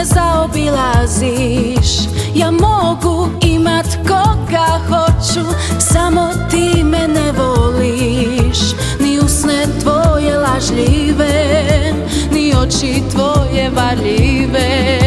zaobilaziš. Ja mogu imat koga hoću, samo ti me ne voliš. Ni usne tvoje lažljive, ni oči tvoje varljive.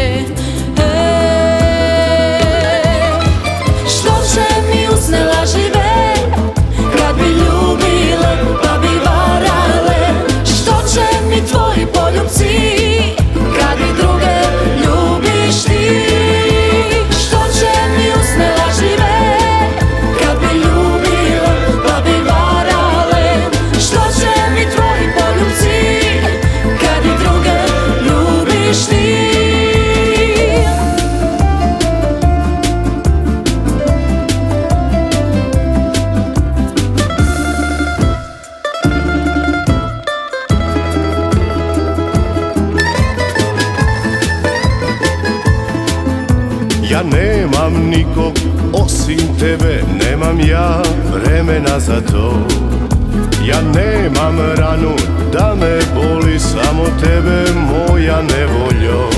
Što će mi usne lažljive, kad bi ljubile pa bi varale? Što će mi tvoji poljubci, kad bi druge ljubiš ti? Što će mi usne lažljive, kad bi ljubile pa bi varale? Što će mi tvoji poljubci, kad bi druge ljubiš ti? Ja nemam nikog osim tebe, nemam ja vremena za to. Ja nemam ranu da me boli, samo tebe moja nevoljo.